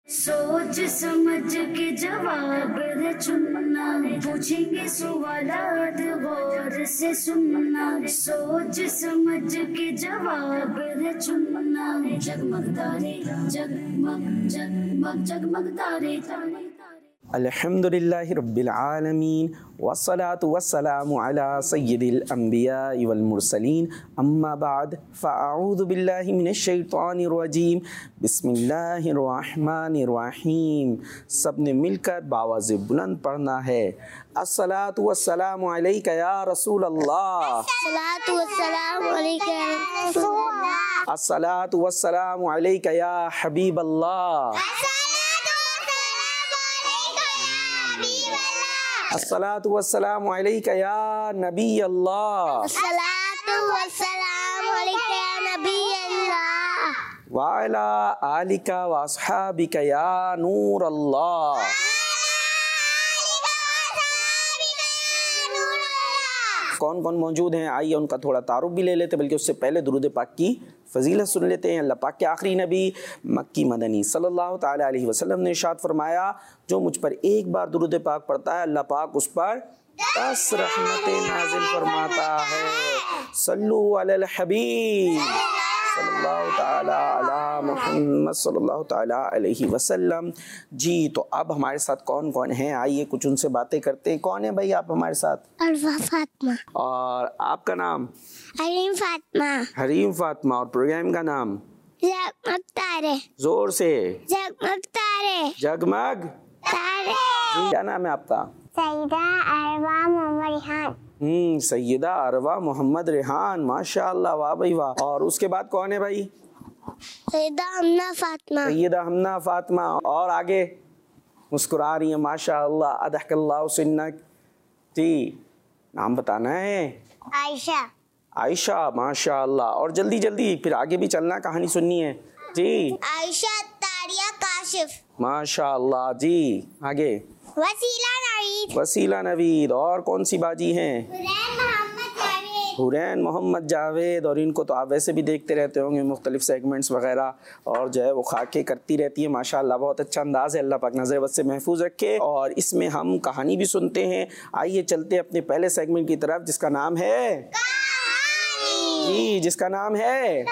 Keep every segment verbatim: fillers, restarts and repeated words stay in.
सोच समझ के जवाब है चुनना, पूछेंगे सवालात गौर से सुनना। सोच समझ के जवाब है चुनना, जगमग तारे जगमग जगमग जगमग तारे तारे। अल्हम्दुलिल्लाहि रब्बिल आलमीन वस्सलातु वस्सलामु अला सय्यिदिल अंबिया वल मुरसलीन अम्मा बाद फ़अऊज़ु बिल्लाहि मिनश शैतानिर रजीम बिस्मिल्लाहिर रहमानिर रहीम। सबने मिलकर बावाज़ बुलंद पढ़ना है। अस्सलातु वस्सलामु अलैका या रसूल अल्लाह, अस्सलातु वस्सलामु अलैका या रसूल अल्लाह, अस्सलातु वस्सलामु अलैका या हबीब अल्लाह, अस्सलातु वस्सलामु अलैका या नबी अल्लाह, अस्सलातु वस्सलामु अलैका या नबी अल्लाह, व अला आलिका व अस्हाबिका या नूर अल्लाह। कौन कौन मौजूद हैं, आइए उनका थोड़ा तारुफ भी ले लेते, बल्कि उससे पहले दुरूद पाक की फजीलत सुन लेते हैं। अल्लाह पाक के आखिरी नबी मक्की मदनी सल्लल्लाहु ताला अलैहि वसल्लम ने इरशाद फरमाया, जो मुझ पर एक बार दुरूद पाक पढ़ता है अल्लाह पाक उस पर दस रहमतें नाजिल फरमाता है। सल्लु अलल हबीब सल्लल्लाहु ताला अला मुहम्मद सल्लल्लाहु ताला अलैहि वसल्लम। जी, तो अब हमारे साथ कौन कौन है, आइए कुछ उनसे बातें करते हैं। कौन है भाई आप हमारे साथ? अरवा फातिमा। और आपका नाम? हरीम फातिमा। हरीम फातिमा। और प्रोग्राम का नाम? जगमग तारे। जोर से। जगमग तारे। जगमग तारे। क्या नाम है आपका? सईदा अरवा मोहम्मद रेहान। हम्म सैयदा अरवा मोहम्मद रेहान, माशाअल्लाह, वाह भाई वाह। और उसके बाद कौन है भाई? सईदा हमना फातिमा। सैयदा हमना फातिमा। और आगे मुस्कुरा रही है माशाअल्लाह, अदहकल्लाहु सिन्नक। जी, नाम बताना है? आयशा। आयशा, माशाअल्लाह। और जल्दी जल्दी फिर आगे भी चलना, कहानी सुननी है। जी। आयशा तारिया काशिफ। माशाअल्लाह। जी, आगे? वसीला नवीद। वसीला नवीद। और कौन सी बाजी हैं? हुरैन मोहम्मद जावेद। हुरैन मोहम्मद जावेद। और इनको तो आप वैसे भी देखते रहते होंगे मुख्तलिफ सेगमेंट्स वगैरह, और जो है वो खाके करती रहती है माशाअल्लाह, बहुत अच्छा अंदाज़ है। अल्लाह पाक नज़र बद से महफूज रखे। और इसमें हम कहानी भी सुनते हैं। आइए चलते हैं अपने पहले सेगमेंट की तरफ, जिसका नाम है कहानी। जी, जिसका नाम है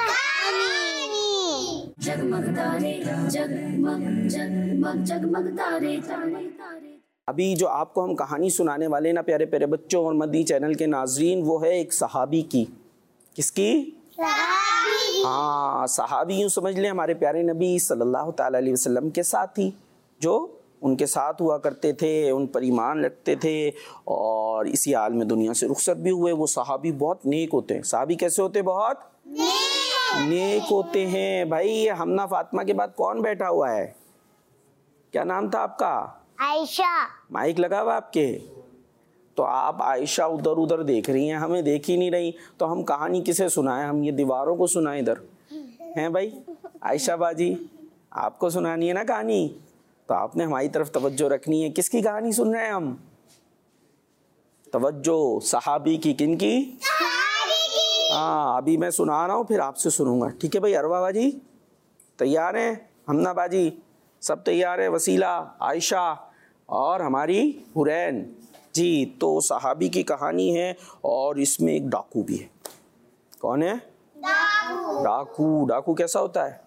जगमग तारे जगमग जगमग जगमग तारे तारे तारे। अभी जो आपको हम कहानी सुनाने वाले ना प्यारे प्यारे बच्चों और मदनी चैनल के नाजरीन, वो है एक सहाबी की। किसकी? सहाबी। हाँ, सहाबी यूँ समझ लें हमारे प्यारे नबी सल्लल्लाहु ताला अलैहि वसल्लम के साथी, जो उनके साथ हुआ करते थे, उन पर ईमान रखते थे और इसी हाल में दुनिया से रुखसत भी हुए। वो सहाबी बहुत नेक होते हैं। सहाबी कैसे होते हैं? बहुत नेक होते हैं। भाई ये हमना फातिमा के बाद कौन बैठा हुआ है? क्या नाम था आपका? आयशा। माइक लगा हुआ आपके? तो आप आयशा उधर उधर देख रही हैं, हमें देख ही नहीं रही, तो हम कहानी किसे सुनाएं? हम ये दीवारों को सुनाएं इधर हैं भाई? आयशा बाजी आपको सुनानी है ना कहानी, तो आपने हमारी तरफ तवज्जो रखनी है। किसकी कहानी सुन रहे हैं हम? तवज्जो, सहाबी की। किनकी? हाँ, अभी मैं सुना रहा हूँ, फिर आपसे सुनूंगा, ठीक है भाई? अरवा बाजी तैयार हैं? हमना बाजी सब तैयार है? वसीला, आयशा और हमारी हुरैन। जी, तो सहाबी की कहानी है और इसमें एक डाकू भी है। कौन है? डाकू। डाकू डाकू कैसा होता है?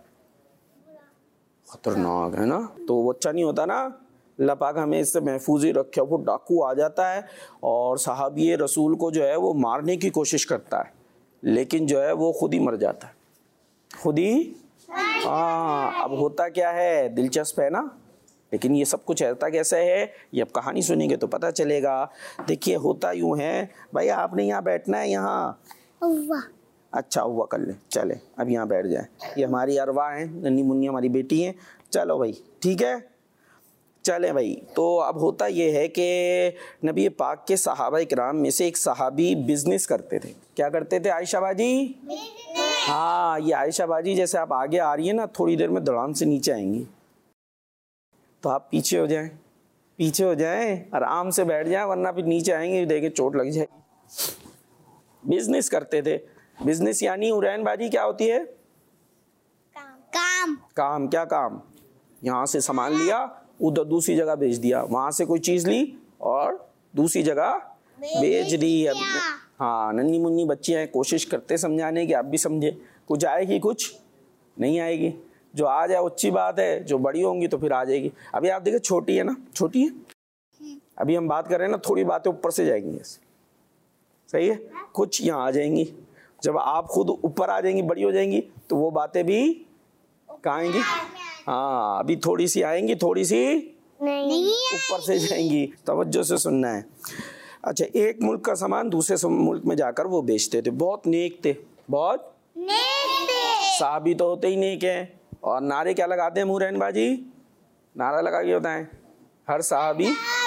खतरनाक है ना, तो वो अच्छा नहीं होता ना। अल्लाह पाक हमें इससे महफूज ही रखे। वो डाकू आ जाता है और सहाबी रसूल को जो है वो मारने की कोशिश करता है, लेकिन जो है वो खुद ही मर जाता है, खुद ही। हाँ, अब होता क्या है, दिलचस्प है ना, लेकिन ये सब कुछ ऐसा कैसे है ये अब कहानी सुनेंगे तो पता चलेगा। देखिए, होता यूँ है भाई, आपने यहाँ बैठना है, यहाँ अच्छा हुआ कर ले, चले अब यहाँ बैठ जाए। ये हमारी अरवा हैं, नन्ही मुन्नी हमारी बेटी हैं। चलो भाई, ठीक है, चले भाई। तो अब होता ये है कि नबी पाक के सहाबा इकराम में से एक सहाबी बिजनेस करते थे। क्या करते थे आयशा बाजी? हाँ, ये आयशा बाजी जैसे आप आगे आ रही है ना, थोड़ी देर में दौड़ान से नीचे आएंगी, तो आप पीछे हो जाएं, पीछे हो जाएं, आराम से बैठ जाएं, वरना फिर नीचे आएंगे देखे चोट लग जाएगी। बिजनेस करते थे। बिजनेस यानी हुरैन बाजी क्या होती है? काम। काम काम क्या काम? यहाँ से सामान लिया, उधर दूसरी जगह बेच दिया, वहां से कोई चीज ली और दूसरी जगह बेच दी। अब हाँ, नन्ही मुन्नी बच्चियां हैं, कोशिश करते समझाने की, आप भी समझे। कुछ आएगी, कुछ नहीं आएगी। जो आ जाए अच्छी बात है, जो बड़ी होंगी तो फिर आ जाएगी। अभी आप देखिए छोटी है ना, छोटी है, अभी हम बात कर रहे हैं ना, थोड़ी बातें ऊपर से जाएंगी ऐसे, सही है, कुछ यहाँ आ जाएंगी। जब आप खुद ऊपर आ जाएंगी, बड़ी हो जाएंगी, तो वो बातें भी कहाँ आएंगी? हाँ, अभी थोड़ी सी आएंगी, थोड़ी सी ऊपर से जाएंगी। तवज्जो से सुनना है। अच्छा, एक मुल्क का सामान दूसरे मुल्क में जाकर वो बेचते थे, बहुत नेक थे, बहुत नेक थे। साहबी तो होते ही नेक है। और नारे क्या लगाते हैं मुरैन बाजी? नारा लगा के होता है हर साहबी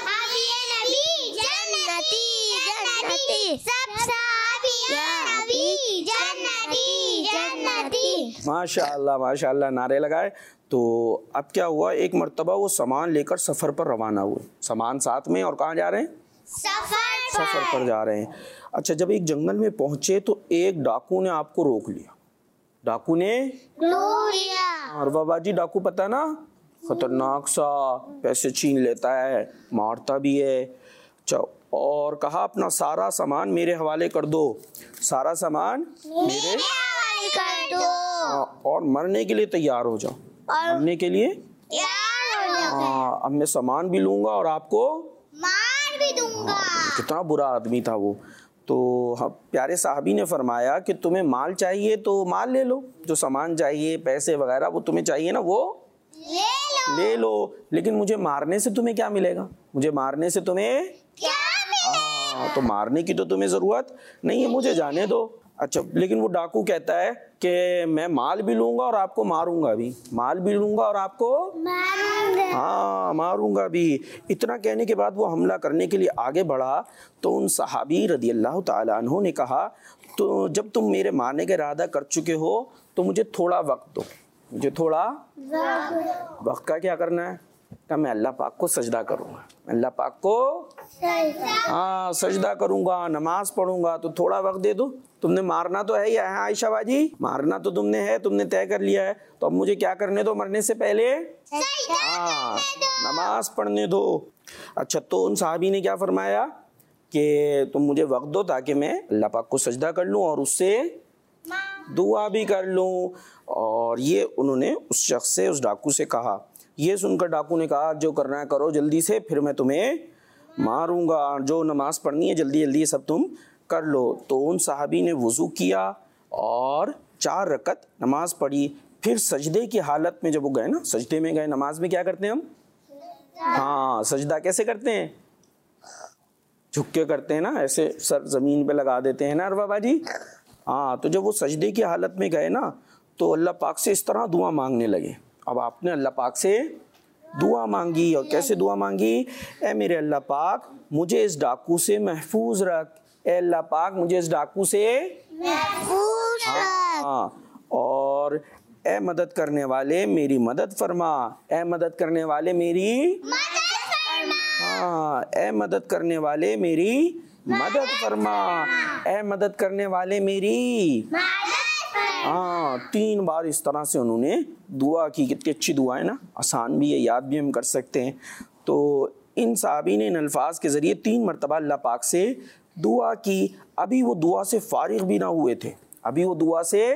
माशाअल्लाह माशाअल्लाह नारे लगाए। तो अब क्या हुआ, एक मर्तबा वो सामान लेकर सफर पर रवाना हुए, सामान साथ में, और कहाँ जा रहे हैं? सफर पर। सफर पर जा रहे हैं। अच्छा, जब एक जंगल में पहुंचे तो एक डाकू ने आपको रोक लिया। डाकू ने रोक लिया। और बाबा जी, डाकू पता ना, खतरनाक सा, पैसे छीन लेता है, मारता भी है। अच्छा, और कहा अपना सारा सामान मेरे हवाले कर दो, सारा सामान मेरे हवाले कर दो, और मरने के लिए तैयार हो जाओ, मरने के लिए तैयार हो जाओ। हाँ, अब मैं सामान भी लूंगा और आपको मार भी दूंगा। कितना बुरा आदमी था वो। तो हाँ, प्यारे साहबी ने फरमाया कि तुम्हें माल चाहिए तो माल ले लो, जो सामान चाहिए, पैसे वगैरह वो तुम्हें चाहिए ना, वो ले लो, ले लो, लेकिन मुझे मारने से तुम्हें क्या मिलेगा? मुझे मारने से तुम्हें क्या मिलेगा? हाँ, तो मारने की तो तुम्हें जरूरत नहीं है, मुझे जाने दो। अच्छा, लेकिन वो डाकू कहता है कि मैं माल भी लूंगा और आपको मारूंगा भी, माल भी लूंगा और आपको मारूंगा, हाँ मारूंगा भी। इतना कहने के बाद वो हमला करने के लिए आगे बढ़ा तो उन सहाबी रदी अल्लाह ताला अन्हु ने कहा, तो जब तुम मेरे मारने का इरादा कर चुके हो तो मुझे थोड़ा वक्त दो, मुझे थोड़ा वक्त का क्या करना है? कि मैं अल्लाह पाक को सजदा करूंगा, अल्लाह पाक को हाँ सजदा करूंगा, नमाज पढ़ूंगा, तो थोड़ा वक्त दे दो। तुमने मारना तो है ही है आयशा बाजी, मारना तो तुमने है, तुमने तय कर लिया है, तो अब मुझे क्या करने दो? मरने से पहले हाँ नमाज पढ़ने दो। अच्छा, तो उन साहबी ने क्या फरमाया कि तुम मुझे वक्त दो ताकि मैं अल्लाह पाक को सजदा कर लूं और उससे दुआ भी कर लूं। और ये उन्होंने उस शख्स से, उस डाकू से कहा। ये सुनकर डाकू ने कहा, जो करना है करो जल्दी से, फिर मैं तुम्हें मारूंगा, जो नमाज पढ़नी है जल्दी जल्दी ये सब तुम कर लो। तो उन साहबी ने वुज़ू किया और चार रकत नमाज पढ़ी। फिर सजदे की हालत में जब वो गए ना, सजदे में गए, नमाज में क्या करते हैं हम? हाँ, सजदा कैसे करते हैं? झुक के करते हैं ना, ऐसे सर जमीन पे लगा देते हैं ना अरवा बाजी। हाँ, तो जब वो सजदे की हालत में गए ना तो अल्लाह पाक से इस तरह दुआ मांगने लगे। अब आपने अल्लाह पाक से दुआ मांगी, और कैसे दुआ मांगी? ए मेरे अल्लाह पाक, मुझे इस डाकू से महफूज रख, ए अल्लाह पाक मुझे इस डाकू से महफूज रख, हाँ, और ए मदद करने वाले मेरी मदद फरमा, ए मदद करने वाले मेरी मदद फरमा, हाँ, ए मदद करने वाले मेरी मदद फरमा, ए मदद करने वाले मेरी हाँ। तीन बार इस तरह से उन्होंने दुआ की। कितनी अच्छी दुआ है ना, आसान भी है, याद भी हम कर सकते हैं। तो इन साहबी ने इन अल्फाज के ज़रिए तीन मरतबा अल्लाह पाक से दुआ की। अभी वो दुआ से फारिग भी ना हुए थे, अभी वो दुआ से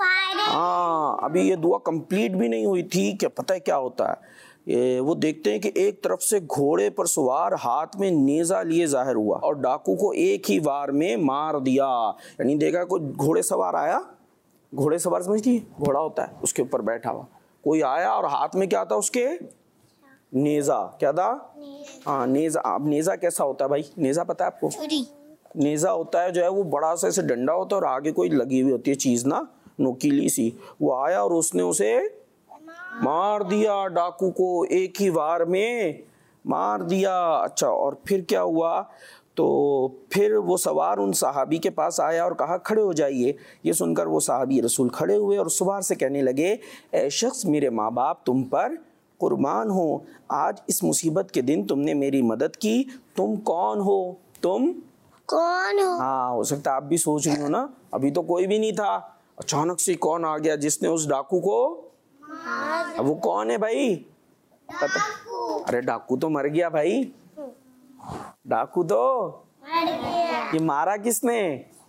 हाँ अभी ये दुआ कंप्लीट भी नहीं हुई थी। क्या पता है क्या होता है? ये वो देखते हैं कि एक तरफ से घोड़े पर सवार हाथ में नेज़ा लिए जाहिर हुआ और डाकू को एक ही वार में मार दिया। यानी देखा कोई घोड़े सवार आया, घोड़े सवार समझती है, घोड़ा होता है उसके ऊपर बैठा हुआ, कोई आया और हाथ में क्या था उसके? नेज़ा। क्या था? हाँ नेज़ा। अब नेज़ा कैसा होता है भाई? नेज़ा पता है आपको? नेज़ा होता है जो है वो बड़ा सा ऐसे डंडा होता है और आगे कोई लगी हुई होती है चीज़ ना, नोकीली सी। वो आया और उसने उसे मार दिया, डाकू को एक ही वार में मार दिया। अच्छा, और फिर क्या हुआ? तो फिर वो सवार उन सहाबी के पास आया और कहा खड़े हो जाइए। ये सुनकर वो सहाबी रसूल खड़े हुए और सवार से कहने लगे, ए शख्स, मेरे माँ बाप तुम पर कुर्बान हो, आज इस मुसीबत के दिन तुमने मेरी मदद की, तुम कौन हो? तुम कौन हो? हाँ, हो सकता है आप भी सोच रही हो ना, अभी तो कोई भी नहीं था, अचानक से कौन आ गया जिसने उस डाकू को, अब वो कौन है भाई? पता? अरे डाकू तो मर गया भाई, डाकू तो मर गया। ये मारा किसने?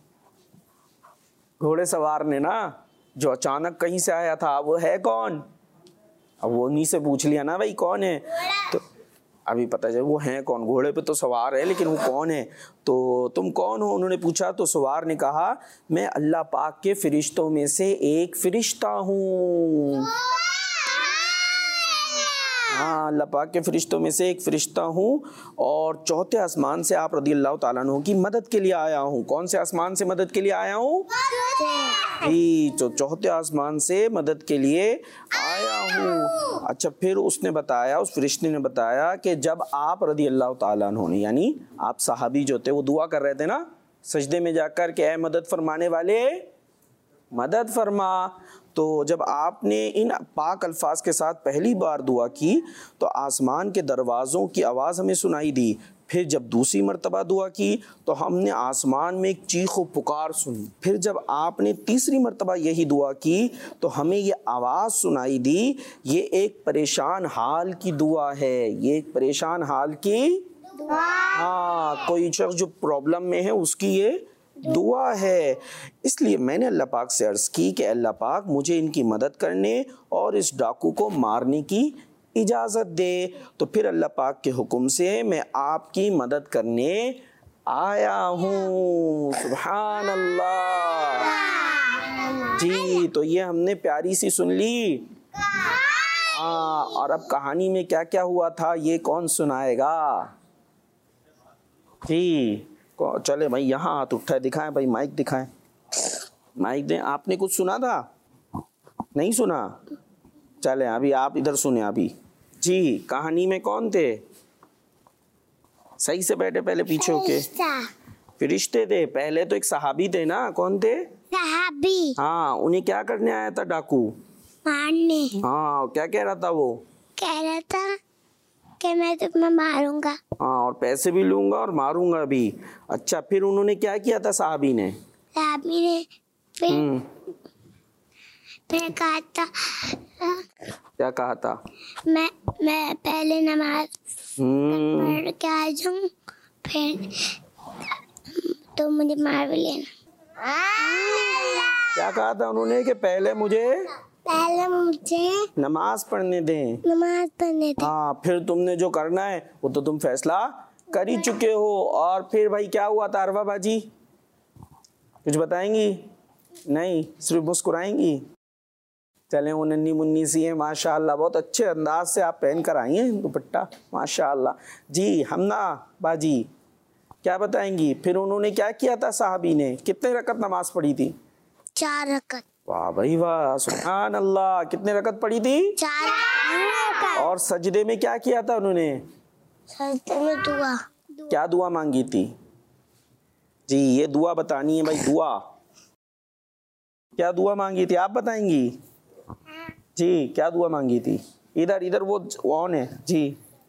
घोड़े सवार ने ना, जो अचानक कहीं से आया था। वो है कौन? अब वो उन्हीं से पूछ लिया ना भाई कौन है, तो अभी पता चले वो हैं कौन। घोड़े पे तो सवार है लेकिन वो कौन है, तो तुम कौन हो उन्होंने पूछा। तो सवार ने कहा मैं अल्लाह पाक के फरिश्तों में से एक फरिश्ता हूँ। हाँ, अल्लाह पाक के फरिश्तों में से एक फरिश्ता हूँ और चौथे आसमान से आप रदी अल्लाह ताला अन्हु की मदद के लिए आया हूँ। कौन से आसमान से मदद के लिए आया हूँ? जी, तो चौथे आसमान से मदद के लिए आया हूँ। अच्छा, फिर उसने बताया, उस फरिश्ते ने बताया कि जब आप रदी अल्लाह ताला अन्हु ने, यानी आप सहाबी जो थे, वो दुआ कर रहे थे ना सजदे में जाकर के, ऐ मदद फरमाने वाले मदद फरमा, तो जब आपने इन पाक अल्फाज के साथ पहली बार दुआ की तो आसमान के दरवाज़ों की आवाज़ हमें सुनाई दी। फिर जब दूसरी मर्तबा दुआ की तो हमने आसमान में एक चीख व पुकार सुनी। फिर जब आपने तीसरी मर्तबा यही दुआ की तो हमें ये आवाज़ सुनाई दी, ये एक परेशान हाल की दुआ है, ये एक परेशान हाल की दुआ। हाँ, कोई शख्स जो प्रॉब्लम में है उसकी ये दुआ है। इसलिए मैंने अल्लाह पाक से अर्ज़ की कि अल्लाह पाक मुझे इनकी मदद करने और इस डाकू को मारने की इजाज़त दे। तो फिर अल्लाह पाक के हुक्म से मैं आपकी मदद करने आया हूँ। सुभान अल्लाह। जी, तो ये हमने प्यारी सी सुन ली। हाँ, और अब कहानी में क्या क्या हुआ था ये कौन सुनाएगा? जी, चले भाई, यहाँ हाथ उठाए, दिखाएं भाई, माइक दिखाएं, माइक दें। आपने कुछ सुना था? नहीं सुना? चले अभी आप इधर सुने अभी। जी, कहानी में कौन थे? सही से बैठे पहले पीछे होके। फरिश्ते थे। पहले तो एक सहाबी थे ना, कौन थे? सहाबी। हाँ, उन्हें क्या करने आया था डाकू? मारने। हाँ, क्या कह रहा था वो? कह रहा था कि मैं तुम्हें मारूंगा। हाँ, और पैसे भी लूंगा और मारूंगा भी। अच्छा, फिर उन्होंने क्या किया था साहबी ने? साहबी ने फिर हम्म, फिर कहा था, क्या कहा था? मैं मैं पहले नमाज हम्म, पढ़ के आ जाऊं, फिर तो मुझे मार भी लेना। क्या कहा था उन्होंने कि पहले मुझे पहले मुझे नमाज पढ़ने दें। नमाज पढ़ने थे। हाँ, फिर तुमने जो करना है वो तो तुम फैसला कर ही चुके हो। और फिर भाई क्या हुआ था अरवा बाजी? कुछ बताएंगी? नहीं, सिर्फ मुस्कुराएंगी। चलें, वो नन्ही मुन्नी सी है माशाल्लाह, बहुत अच्छे अंदाज से आप पहन कर आई हैं दुपट्टा माशाल्लाह। जी, हमना बाजी क्या बताएंगी? फिर उन्होंने क्या किया था साहबी ने? कितने रकत नमाज पढ़ी थी? चार रकत। वाह भाई वाह, सुभान अल्लाह। कितने रकत पढ़ी थी? चार रकत। और सजदे में क्या किया था उन्होंने? सजदे में दुआ। क्या दुआ मांगी थी? जी, ये दुआ बतानी है भाई, दुआ। क्या दुआ मांगी थी आप बताएंगी? जी, क्या दुआ मांगी थी? इधर इधर वो कौन है? जी,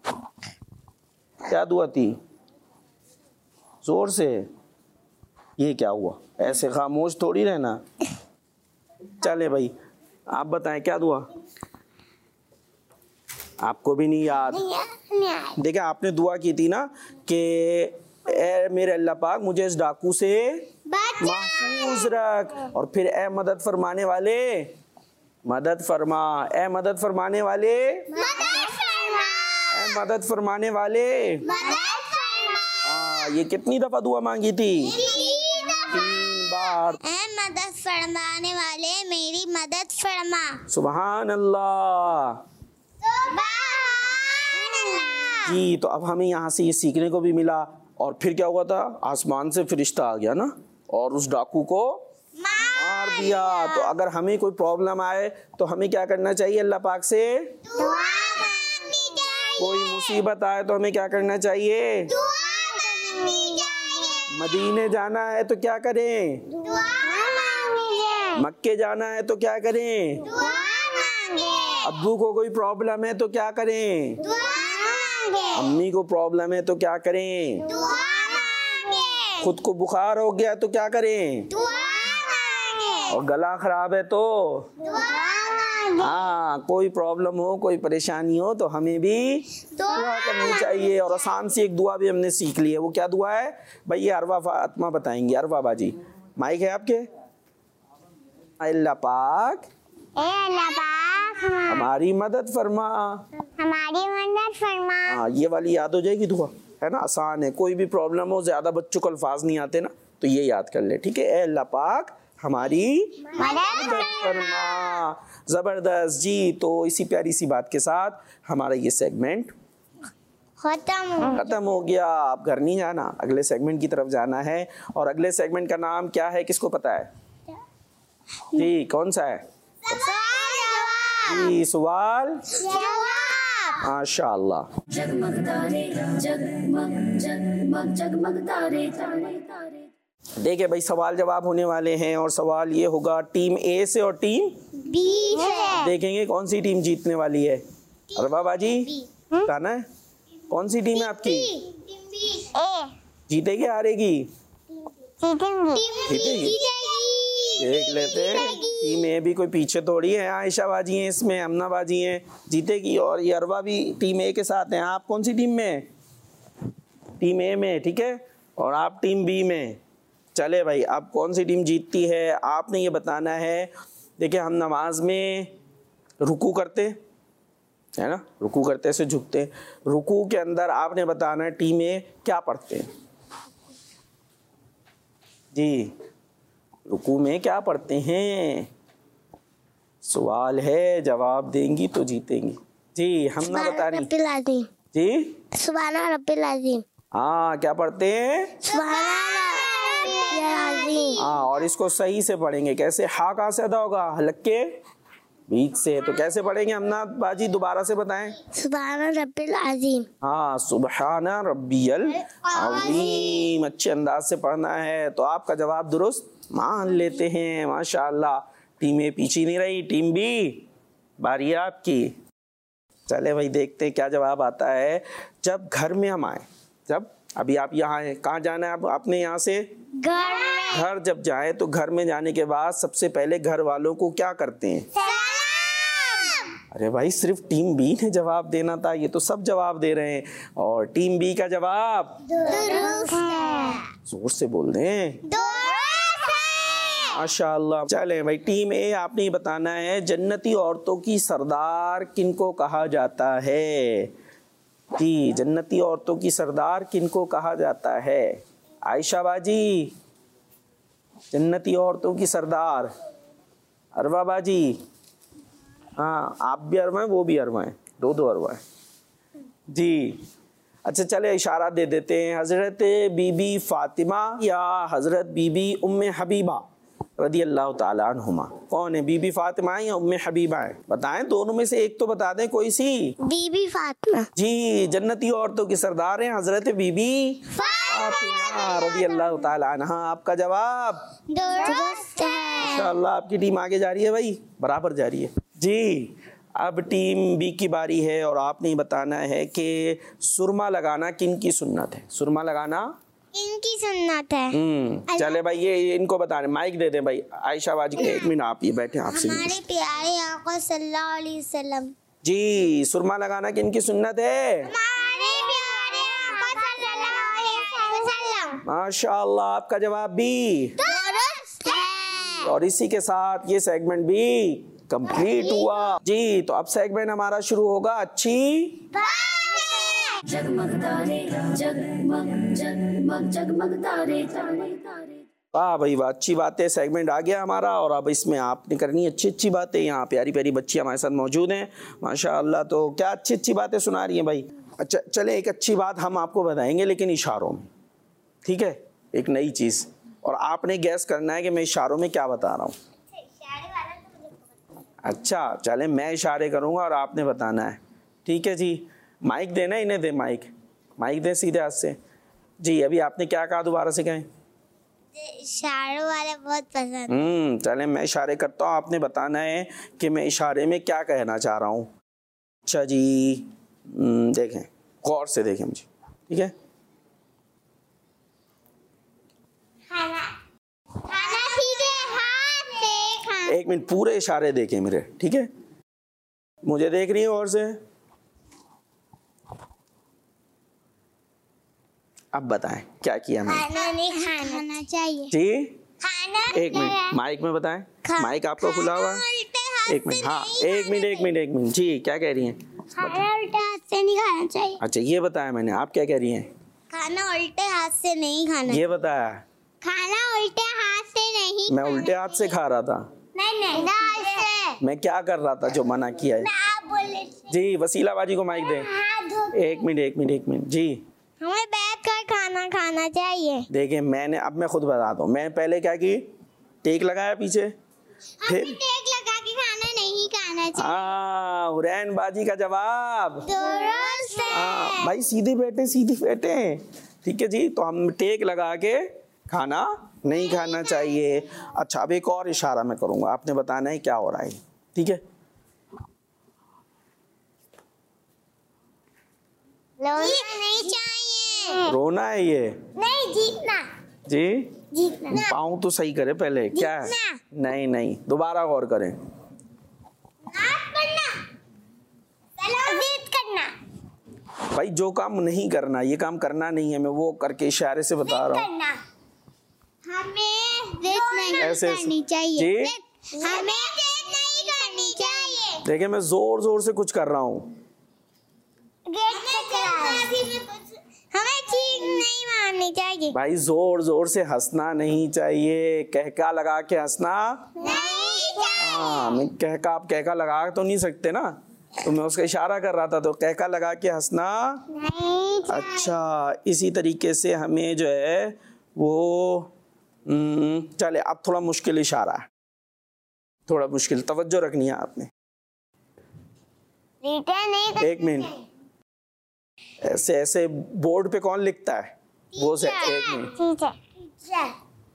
क्या दुआ थी? जोर से। ये क्या हुआ? ऐसे खामोश थोड़ी रहना। चले भाई, आप बताएं क्या दुआ? आपको भी नहीं याद? देखिए, आपने दुआ की थी ना कि ए मेरे अल्लाह पाक मुझे इस डाकू से महफूज रख, और फिर ए मदद फरमाने वाले मदद फरमा, ए मदद फरमाने वाले ए मदद फरमाने वाले। हाँ, ये कितनी दफा दुआ मांगी थी? तीन बार। ऐ मदद फरमाने वाले मेरी मदद फरमा। सुभान अल्लाह। जी, तो अब हमें यहाँ से ये सीखने को भी मिला। और फिर क्या हुआ था? आसमान से फरिश्ता आ गया ना और उस डाकू को मार दिया। तो अगर हमें कोई प्रॉब्लम आए तो हमें क्या करना चाहिए? अल्लाह पाक से दुआ मांगनी चाहिए। कोई मुसीबत आए तो हमें क्या करना चाहिए? दुआ मांगनी चाहिए। मदीने जाना है तो क्या करें? दुआ मांगे। मक्के जाना है तो क्या करें? दुआ मांगे। अब्बू को कोई प्रॉब्लम है तो क्या करें? दुआ मांगे। अम्मी को प्रॉब्लम है तो क्या करें? दुआ मांगे। खुद को बुखार हो गया तो क्या करें? दुआ मांगे। और गला खराब है तो दुआ मांगे। हाँ, कोई प्रॉब्लम हो, कोई परेशानी हो तो हमें भी दुआ करनी चाहिए। और आसान सी एक दुआ भी हमने सीख ली है। वो क्या दुआ है भाई? ये अरवा फातिमा बताएंगी। अरवा बाजी, माइक है आपके। अल्लाह पाक ए अल्लाह पाक हमारी मदद फरमा, हमारी मदद फरमा। हाँ, ये वाली याद हो जाएगी दुआ, है ना? आसान है। कोई भी प्रॉब्लम हो, ज्यादा बच्चों को अल्फाज नहीं आते ना, तो ये याद कर ले, ठीक है? ए अल्लाह पाक हमारी मदद फरमा। जबरदस्त जी। तो इसी प्यारी सी बात के साथ हमारा ये सेगमेंट खत्म खत्म हो गया। आप घर नहीं जाना, अगले सेगमेंट की तरफ जाना है। और अगले सेगमेंट का नाम क्या है, किसको पता है जी? कौन सा है जी? सवाल माशाअल्लाह। जगमग तारे जगमग जगमग जगमग तारे तारे तारे। देखिए भाई, सवाल जवाब होने वाले हैं और सवाल ये होगा टीम ए से और टीम बी से। देखेंगे कौन सी टीम जीतने वाली है। अरबा बाजी बताना है कौन सी टीम है आपकी? ए जीतेगी हारेगी? जीतेंगी जीतेगी। देख लेते हैं। टीम ए भी कोई पीछे थोड़ी है। आयशा बाजी है इसमें, अमना बाजी है, जीतेगी। और ये अरबा भी टीम ए के साथ हैं। आप कौन सी टीम में? टीम ए में, ठीक है। और आप टीम बी में। चले भाई, अब कौन सी टीम जीतती है आपने ये बताना है। देखिए, हम नमाज में रुकू करते है ना, रुकू करते से झुकते। रुकू के अंदर आपने बताना है टीम ए क्या पढ़ते हैं जी। रुकू में क्या पढ़ते हैं? सवाल है, जवाब देंगी तो जीतेंगी जी। हम ना बता रही जी। सुभान रब्बिल अज़ीम। हाँ, क्या पढ़ते हैं? सुभान रब्बिल अज़ीम। हाँ, और इसको सही से पढ़ेंगे। कैसे? हा कहाँ से अदा होगा? हलक के बीच से। तो कैसे पढ़ेंगे हमना बाजी? दोबारा से बताएं। सुभान रब्बिल अज़ीम। हाँ, सुबहान रब्बियल अज़ीम। अच्छे अंदाज से पढ़ना है। तो आपका जवाब दुरुस्त मान लेते हैं, माशाअल्लाह। टीम ए पीछे नहीं रही। टीम बी बारी है आपकी। चले भाई, देखते हैं क्या जवाब आता है। जब घर में हम आए, जब अभी आप यहाँ हैं, कहाँ जाना है आप, आपने यहाँ से घर में। घर जब जाए तो घर में जाने के बाद सबसे पहले घर वालों को क्या करते हैं? सलाम। अरे भाई, सिर्फ टीम बी ने जवाब देना था, ये तो सब जवाब दे रहे हैं। और टीम बी का जवाब दुरुस्त है। जोर से बोल दें। दुरुस्त है। माशाअल्लाह। चले भाई, टीम ए आपने बताना है जन्नती औरतों की सरदार किनको कहा जाता है जी। जन्नती औरतों की सरदार किनको कहा जाता है? आयशा बाजी, जन्नती औरतों की सरदार। अरवा बाजी, हाँ, आप भी अरवा हैं, वो भी अरवा हैं, दो दो अरवा हैं जी। अच्छा, चले इशारा दे देते हैं। हजरत बीबी फातिमा या हजरत बीबी उम्मे हबीबा रदी अल्लाह ताला अन्हुमा, कौन है? बीबी फातिमा या उम्मे हबीबा है? बताएं, दोनों में से एक तो बता दें कोई सी। बीबी फातिमा जी, जन्नती औरतों की सरदार हैं हजरत बीबी फातिमा रदी अल्लाह ताला अन्हा। आपका जवाब दुरुस्त है। माशाअल्लाह। आपकी टीम आगे जा रही है भाई, बराबर जा रही है जी। अब टीम बी की बारी है और आपने बताना है कि सुरमा लगाना किन की सुन्नत है? सुरमा लगाना इनकी सुन्नत है। हम्म चले भाई, ये इनको बताने माइक दे दे भाई। आयशा बाजी, एक मिनट आप ये बैठे, आपसे हमारे प्यारे आका सल्लल्लाहु अलैहि वसल्लम जी। सुरमा लगाना किन की सुन्नत है? हमारे प्यारे आका सल्लल्लाहु अलैहि वसल्लम। माशाअल्लाह। आपका जवाब भी दुरुस्त है। और इसी के साथ ये सेगमेंट भी कंप्लीट हुआ जी। तो अब सेगमेंट हमारा शुरू होगा अच्छी जगमग तारे जगमग जगमग जगमग तारे तारे तारे। वाह भाई वाह, अच्छी बातें सेगमेंट आ गया हमारा। और अब इसमें आपने करनी अच्छी अच्छी बातें। यहाँ प्यारी प्यारी बच्ची हमारे साथ मौजूद हैं माशाअल्लाह। तो क्या अच्छी अच्छी बातें सुना रही हैं भाई? अच्छा, चले एक अच्छी बात हम आपको बताएंगे लेकिन इशारों में, ठीक है? एक नई चीज़, और आपने गैस करना है कि मैं इशारों में क्या बता रहा हूँ। अच्छा, चले मैं इशारे करूँगा और आपने बताना है, ठीक है जी? माइक देना, इन्हें दे माइक, माइक दे सीधे हाथ से जी। अभी आपने क्या कहा, दोबारा से कहें। इशारों वाले बहुत पसंद। हम्म चले मैं इशारे करता हूँ, आपने बताना है कि मैं इशारे में क्या कहना चाह रहा हूँ। अच्छा जी, देखें, गौर से देखें मुझे, ठीक है? खाना खाना सीधे हाथ से खाना। एक मिनट, पूरे इशारे देखें मेरे, ठीक है? मुझे देख रही है और से? अब बताएं क्या किया मैंने? खाना नहीं खाना चाहिए जी खाना एक मिनट माइक में बताएं। माइक आपका खुला हुआ है? एक मिनट हाँ एक मिनट एक मिनट एक मिनट जी क्या कह रही हैं? खाना उल्टे हाथ से नहीं खाना चाहिए। अच्छा ये बताया मैंने, आप क्या कह रही हैं? खाना उल्टे हाथ से नहीं खाना। ये बताया। खाना उल्टे हाथ से नहीं मैं उल्टे हाथ से खा रहा था। नहीं नहीं दाल से। मैं क्या कर रहा था जो मना किया है? आप बोले जी वसीला बाजी को माइक दे। हाथ धो। एक मिनट एक मिनट एक मिनट जी हमें बैठ कर खाना खाना चाहिए। देखिए मैंने अब मैं खुद बताता हूँ। मैं पहले क्या की टेक लगाया पीछे, फिर टेक लगा के खाना नहीं खाना चाहिए। हाँ हुरैन बाजी का जवाब दुरुस्त है। हाँ भाई सीधे बैठे सीधे बैठे ठीक है जी। तो हम टेक लगा के खाना नहीं खाना चाहिए। अच्छा अब एक और इशारा मैं करूंगा, आपने बताना है क्या हो रहा है, ठीक है? रोना नहीं चाहिए। रोना है ये? नहीं जीतना। जी जीतना। पाँव तो सही करे पहले। क्या है? नहीं नहीं दोबारा गौर करें। नाक बनना। जीत करना। भाई जो काम नहीं करना, ये काम करना नहीं है, मैं वो करके इशारे से बता रहा हूँ। हमें जिद नहीं ऐसे- करनी चाहिए। जी हमें जिद नहीं करनी चाहिए। देखिए मैं जोर जोर से कुछ कर रहा हूँ। हमें चीज नहीं मारनी चाहिए। भाई जोर जोर से हंसना नहीं चाहिए, कहका लगा के हंसना नहीं चाहिए। हाँ मैं कहका आप कहका लगा तो नहीं सकते ना, तो मैं उसका इशारा कर रहा था, तो कहका लगा के हंसना नहीं चाहिए। अच्छा। इसी तरीके से हमें जो है वो हम्म, चले अब थोड़ा मुश्किल इशारा है, थोड़ा मुश्किल, तवज्जो रखनी है आपने। रिटर्न नहीं कर- एक मिनट ऐसे ऐसे बोर्ड पे कौन लिखता है वो से एक मिनट ठीक है। टीचर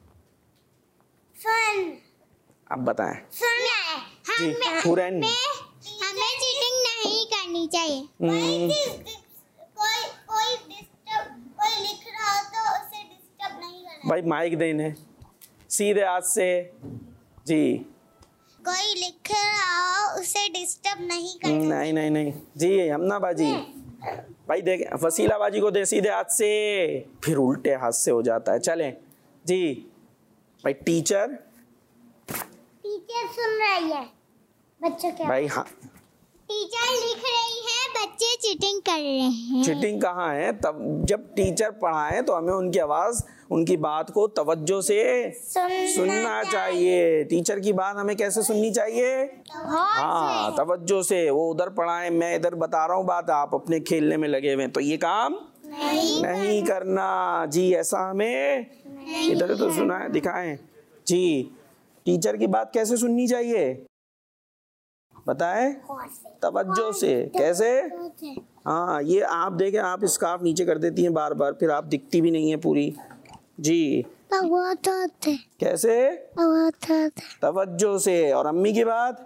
सुन अब बताएं सुन जी। हमें हुरैन हमें चीटिंग नहीं करनी चाहिए। हम्म, कोई कोई डिस्टर्ब कोई लिख रहा हो तो उसे डिस्टर्ब नहीं करना। भाई माइक देने सीधे हाथ से जी। कोई लिख रहा हो उसे डिस्टर्ब नहीं करना। नहीं नहीं नहीं जी हमना बाजी भाई देख वसीला बाजी को दे सीधे हाथ से, फिर उल्टे हाथ से हो जाता है। चलें जी भाई टीचर टीचर सुन रही है बच्चों के। भाई हाँ टीचर लिख रही है बच्चे चीटिंग कर रहे हैं। चीटिंग कहाँ है? तब जब टीचर पढ़ाए तो हमें उनकी आवाज उनकी बात को तवज्जो से सुनना, सुनना चाहिए। टीचर की बात हमें कैसे सुननी चाहिए? हाँ तवज्जो से। वो उधर पढ़ाए मैं इधर बता रहा हूँ बात, आप अपने खेलने में लगे हुए हैं, तो ये काम नहीं, नहीं करना जी। ऐसा हमें इधर तो सुना है दिखाएं जी। टीचर की बात कैसे सुननी चाहिए बताएं? तवज्जो से। कैसे? हाँ ये आप देखें, आप स्कार्फ नीचे कर देती हैं बार बार, फिर आप दिखती भी नहीं है पूरी जी। कैसे? तवज्जो से। और अम्मी की बात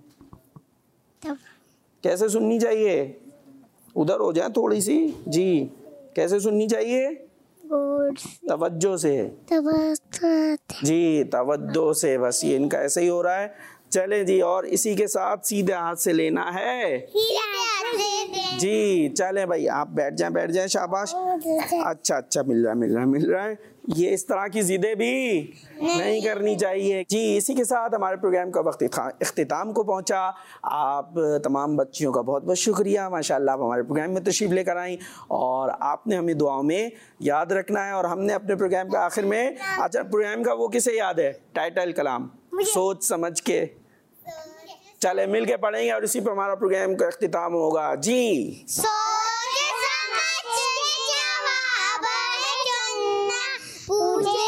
कैसे सुननी चाहिए? उधर हो जाए थोड़ी सी जी। कैसे सुननी चाहिए? तवज्जो से जी, तवज्जो से। बस ये इनका ऐसे ही हो रहा है। चले जी और इसी के साथ सीधे हाथ से लेना है जी। चले भाई आप बैठ जाएं बैठ जाएं शाबाश। अच्छा अच्छा मिल रहा है मिल रहा है मिल रहा है। ये इस तरह की जिदें भी नहीं, नहीं करनी चाहिए जी। इसी के साथ हमारे प्रोग्राम का वक्त इख्तिताम को पहुंचा। आप तमाम बच्चियों का बहुत बहुत शुक्रिया, माशाल्लाह आप हमारे प्रोग्राम में तशरीफ़ लेकर आई और आपने हमें दुआओं में याद रखना है। और हमने अपने प्रोग्राम के आखिर में, अच्छा प्रोग्राम का वो किसे याद है टाइटल कलाम? सोच समझ के। चले मिल के पढ़ेंगे और इसी पर हमारा प्रोग्राम का इख्तिताम होगा जी। सोच समझ के जवाब चुनना, पूछे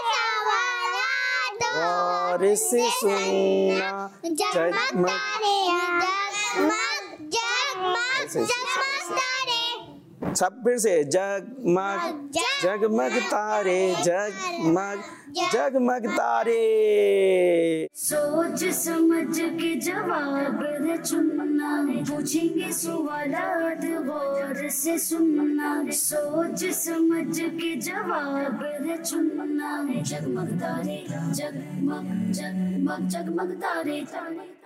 सवाल और इसे सुनना जगमग तारे जगमग जगमग जगमग तारे। सब फिर से जगमग जगमग तारे जगमग जगमग तारे। सोच समझ के जवाब है चुनना, पूछेंगे सवालात गौर से सुनना। सोच समझ के जवाब है चुनना, जगमग तारे जगमग जगमग जगमग तारे तारे।